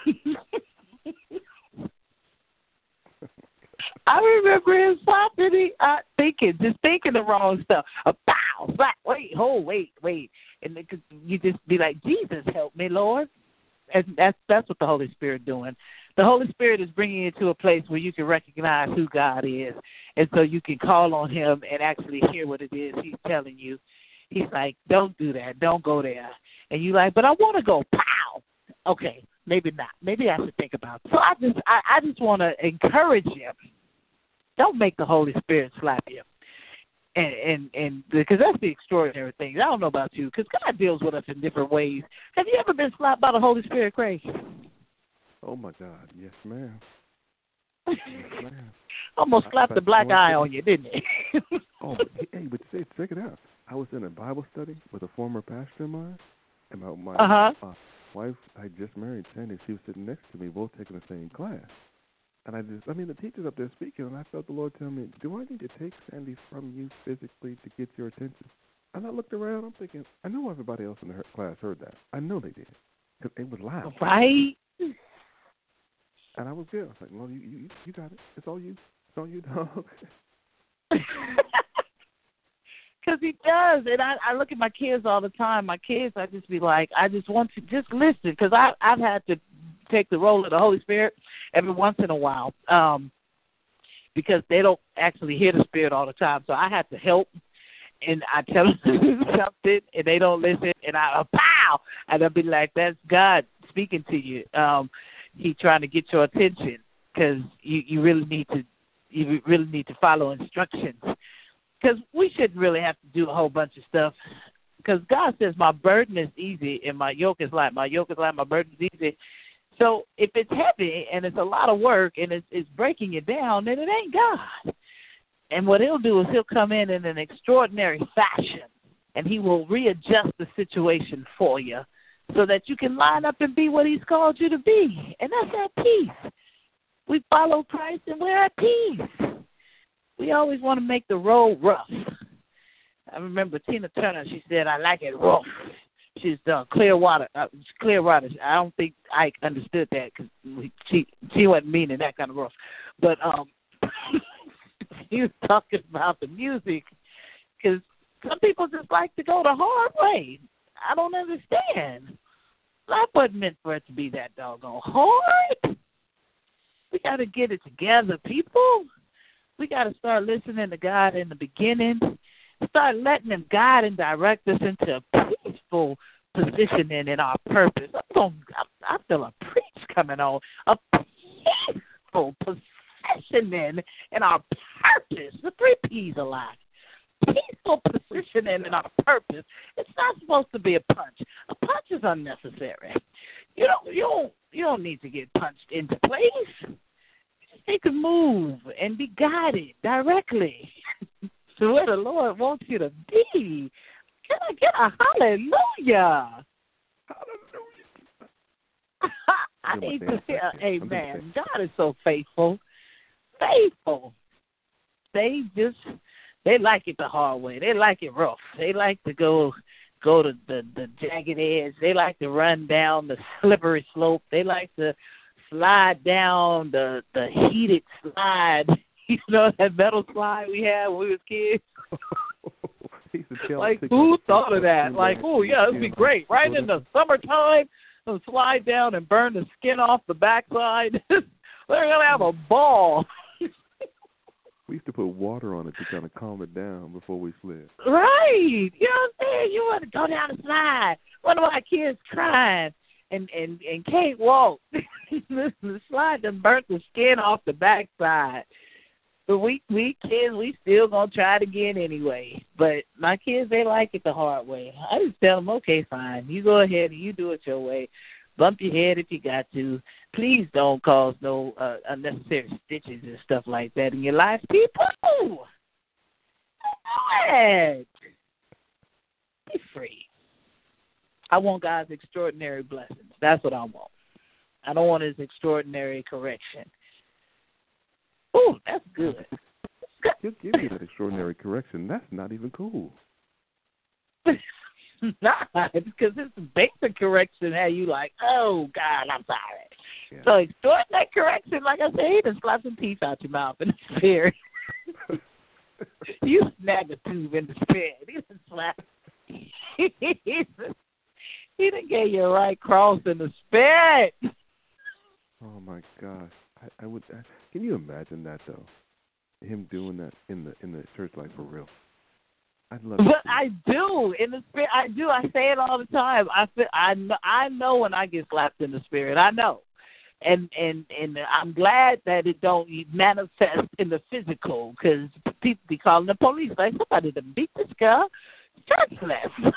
I remember him slapping me, just thinking the wrong stuff. A pow, slap, wait, and you just be like, Jesus, help me, Lord. And that's what the Holy Spirit doing. The Holy Spirit is bringing you to a place where you can recognize who God is, and so you can call on Him and actually hear what it is He's telling you. He's like, don't do that, don't go there, and you like, but I want to go. Pow. Okay, maybe not. Maybe I should think about it. So I just want to encourage you. Don't make the Holy Spirit slap you. And because that's the extraordinary thing. I don't know about you, because God deals with us in different ways. Have you ever been slapped by the Holy Spirit, Craig? Oh, my God. Yes, ma'am. Yes, ma'am. Almost slapped the black eye on you, didn't he? Oh, hey, but check it out. I was in a Bible study with a former pastor of mine, and my wife, I just married Sandy. She was sitting next to me, both taking the same class. And the teacher's up there speaking, and I felt the Lord tell me, do I need to take Sandy from you physically to get your attention? And I looked around, I'm thinking, I know everybody else in the class heard that. I know they did, because it was loud. Right. And I was there. I was like, well, you got it. It's all you. It's all you, dog. Because He does. And I look at my kids all the time. My kids, I just be like, I just want to just listen, because I've had to take the role of the Holy Spirit every once in a while, because they don't actually hear the Spirit all the time. So I have to help, and I tell them to do something, and they don't listen, and I'll pow, and I'll be like, that's God speaking to you. He's trying to get your attention, because you really need to follow instructions, because we shouldn't really have to do a whole bunch of stuff. Because God says, my burden is easy and my yoke is light. My yoke is light, my burden is easy. So if it's heavy and it's a lot of work and it's breaking you down, then it ain't God. And what He'll do is He'll come in an extraordinary fashion, and He will readjust the situation for you so that you can line up and be what He's called you to be. And that's at peace. We follow Christ and we're at peace. We always want to make the road rough. I remember Tina Turner, she said, I like it rough. She's Clearwater. Clearwater. I don't think Ike understood that, because she wasn't meaning that kind of rough. But he was talking about the music, because some people just like to go the hard way. I don't understand. Life wasn't meant for it to be that doggone hard. We got to get it together, people. We got to start listening to God in the beginning. Start letting Him guide and direct us into a peaceful positioning in our purpose. I feel a preach coming on. A peaceful positioning in our purpose. The 3 P's alive. Peaceful positioning in our purpose. It's not supposed to be a punch. A punch is unnecessary. You don't need to get punched into place. You just need to move and be guided directly to where the Lord wants you to be. Can I get a hallelujah? Hallelujah. I need to hear amen. God is so faithful. Faithful. They like it the hard way. They like it rough. They like to go to the jagged edge. They like to run down the slippery slope. They like to slide down the heated slide. You know, that metal slide we had when we was kids? Like, who thought of that? Like, oh, yeah, this would be great. Right in the summertime, they'll slide down and burn the skin off the backside. They're going to have a ball. We used to put water on it to kind of calm it down before we slid. Right. You know what I'm saying? You want to go down the slide. One of my kids crying and can't walk. The slide done burnt the skin off the backside. But we kids, we still going to try it again anyway. But my kids, they like it the hard way. I just tell them, okay, fine. You go ahead and you do it your way. Bump your head if you got to. Please don't cause no unnecessary stitches and stuff like that in your life. People, don't do it. Be free. I want God's extraordinary blessings. That's what I want. I don't want his extraordinary correction. Ooh, that's good. He'll give you that extraordinary correction. That's not even cool. Not because it's basic correction. How you like, oh God, I'm sorry. Yeah. So extraordinary correction, like I said, he just slapped some teeth out your mouth in the spirit. You snag a tube in the spirit. He just slapped. He done gave you a right cross in the spirit. Oh my gosh, I would. Can you imagine that though? Him doing that in the church, like for real. I'd love to. But I do in the spirit. I do. I say it all the time. I know when I get slapped in the spirit. I know, and I'm glad that it don't manifest in the physical, because people be calling the police like somebody to beat this girl churchless.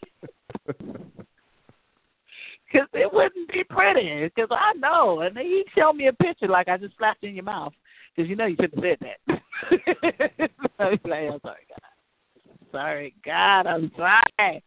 Because it wouldn't be pretty. Because I know, and he showed me a picture like I just slapped in your mouth. Because you know you shouldn't have said that. I was like, I'm sorry, God. Sorry, God, I'm sorry.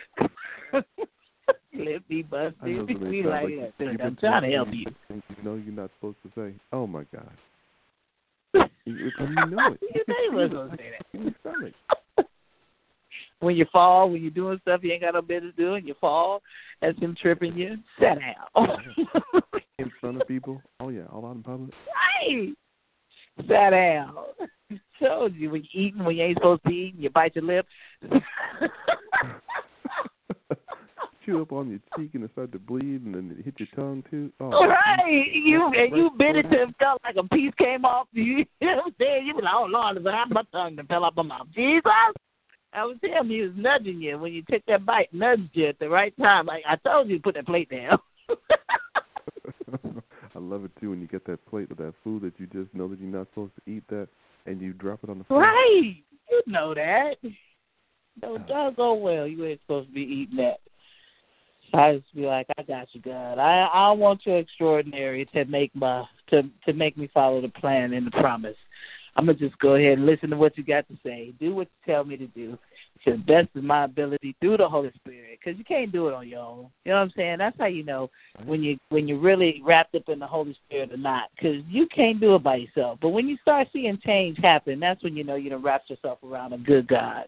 Let me bust it. Be like that. I'm trying to help you. You know you're not supposed to say, oh my God. You know it. You know you wasn't going to say that. You feel it. When you fall, when you're doing stuff you ain't got no business doing, you fall, that's him tripping you, sit down. In front of people? Oh, yeah, all out in public? Right. Sit down. I told you, when you're eating, when you ain't supposed to be eating, you bite your lip. Chew up on your cheek and it start to bleed and then it hit your tongue, too. Oh, right. You bit it till it felt like a piece came off. You know what I'm saying? You be like, oh, Lord, my tongue that fell off my mouth. Jesus. I was him. He was nudging you when you took that bite, nudged you at the right time. Like I told you to put that plate down. I love it, too, when you get that plate with that food that you just know that you're not supposed to eat that, and you drop it on the floor. Right. You know that. No, doggone well, you ain't supposed to be eating that. So I just be like, I got you, God. I want your extraordinary to make me follow the plan and the promise. I'm going to just go ahead and listen to what you got to say. Do what you tell me to do to the best of my ability through the Holy Spirit, because you can't do it on your own. You know what I'm saying? That's how you know when you're really wrapped up in the Holy Spirit or not, because you can't do it by yourself. But when you start seeing change happen, that's when you know you done wrapped yourself around a good God.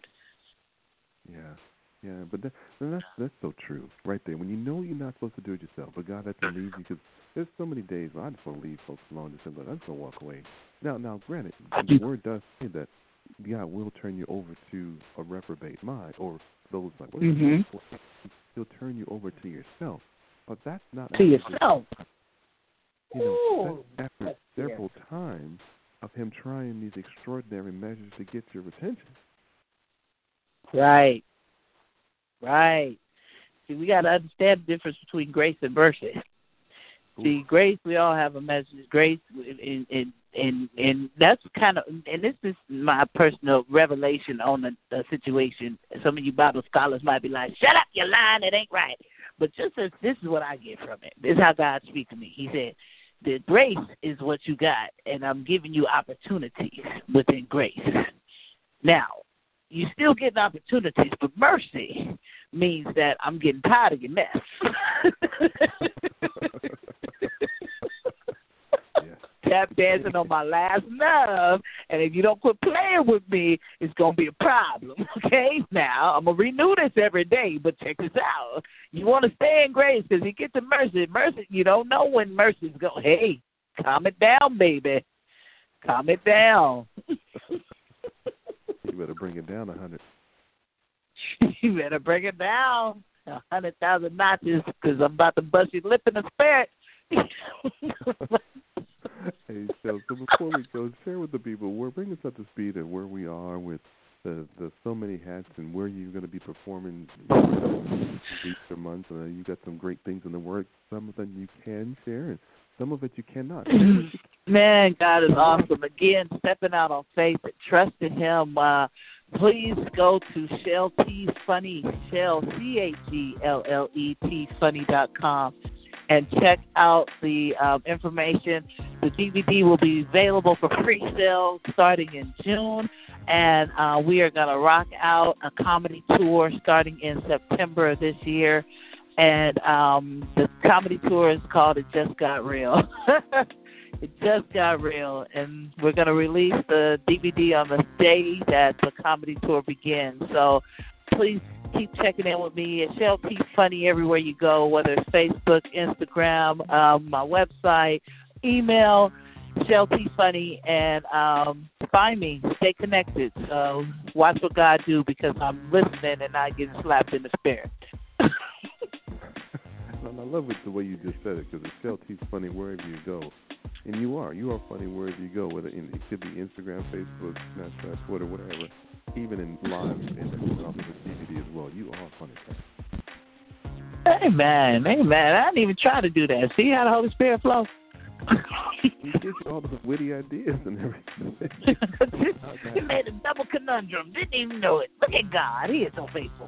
Yeah, but that's so true right there. When you know you're not supposed to do it yourself, but God has to leave you, because there's so many days where I just want to leave folks alone and say, look, I'm just going to walk away. Now, granted, the word does say that God will turn you over to a reprobate mind, or those like, he'll turn you over to yourself. But that's not to yourself. That's after several times of him trying these extraordinary measures to get your attention. Right. See, we got to understand the difference between grace and mercy. See, grace, we all have a message. Grace, and that's kind of, and this is my personal revelation on the situation. Some of you Bible scholars might be like, shut up, you're lying, it ain't right. But just as this is what I get from it. This is how God speaks to me. He said, the grace is what you got, and I'm giving you opportunities within grace. Now, you still getting opportunities, but mercy means that I'm getting tired of your mess. Tap dancing on my last love, and if you don't quit playing with me, it's going to be a problem, okay? Now, I'm going to renew this every day, but check this out. You want to stay in grace because you get to mercy. Mercy, you don't know when mercy's going. Hey, calm it down, baby. Calm it down. You better bring it down 100. You better bring it down 100,000 notches, because I'm about to bust your lip in the spirit. Hey, so before we go, share with the people, bring us up to speed of where we are with the so many hats and where you're going to be performing weeks or months. You got some great things in the works. Some of them you can share, and some of it you cannot. Man, God is awesome. Again, stepping out on faith and trusting Him. Please go to Shell T Funny, Shell, CHELLET Funny.com, and check out the information. The DVD will be available for pre-sale starting in June, and we are going to rock out a comedy tour starting in September of this year. And the comedy tour is called It Just Got Real. It just got real, and we're going to release the DVD on the day that the comedy tour begins. So please keep checking in with me at Shell T Funny everywhere you go, whether it's Facebook, Instagram, my website, email, Shell T Funny, and find me. Stay connected. Watch what God do, because I'm listening and not getting slapped in the spirit. I love it the way you just said it, because it's Shell T Funny wherever you go. And you are funny wherever you go, whether it could be Instagram, Facebook, Snapchat, Twitter, whatever, even in live and off of the DVD as well. You are funny. Amen. I didn't even try to do that. See how the Holy Spirit flows? He gives you all the witty ideas and everything. He made a double conundrum. Didn't even know it. Look at God. He is so faithful.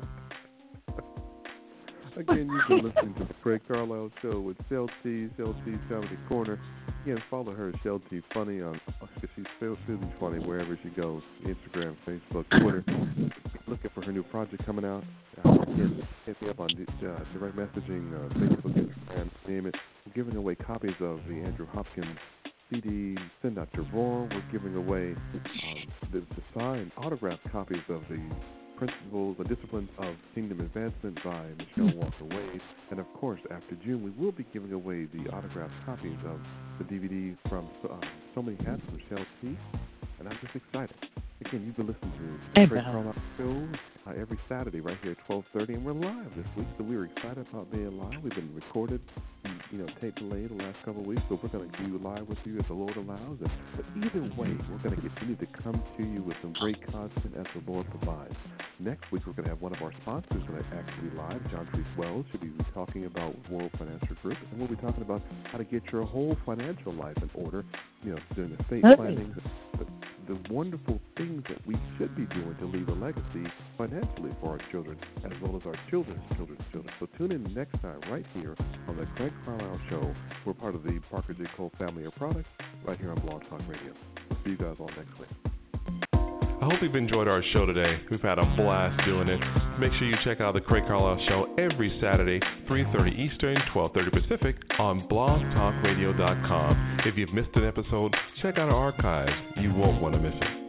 Again, you've been listening to the Craig Carlisle Show with Shell T Comedy Corner. Again, follow her, Shell T Funny, on she's Susie Funny wherever she goes, Instagram, Facebook, Twitter. Looking for her new project coming out. Hit me up on direct messaging, Facebook, Instagram, name it. We're giving away copies of the Andrew Hopkins CD, Send Out Your Roar. We're giving away the signed, autographed copies of the Principles and Disciplines of Kingdom Advancement by Michelle Walker Wade. And of course, after June, we will be giving away the autographed copies of the DVD from So Many Hats from Shell T. And I'm just excited. Again, you've been listening to the Craig Carlisle Show every Saturday right here at 12:30, and we're live this week, so we were excited about being live. We've been recorded, tape delayed the last couple of weeks, so we're going to be live with you as the Lord allows. But either way, we're going to continue to come to you with some great content as the Lord provides. Next week, we're going to have one of our sponsors going to actually be live. John Treese Wells should be talking about World Financial Group, and we'll be talking about how to get your whole financial life in order, doing estate planning, the wonderful things that we should be doing to leave a legacy financially for our children, as well as our children's children's children. So tune in next time right here on the Craig Carlisle Show. We're part of the Parker J. Cole family of products right here on Blog Talk Radio. We'll see you guys all next week. I hope you've enjoyed our show today. We've had a blast doing it. Make sure you check out the Craig Carlisle Show every Saturday, 3:30 Eastern, 12:30 Pacific on blogtalkradio.com. If you've missed an episode, check out our archives. You won't want to miss it.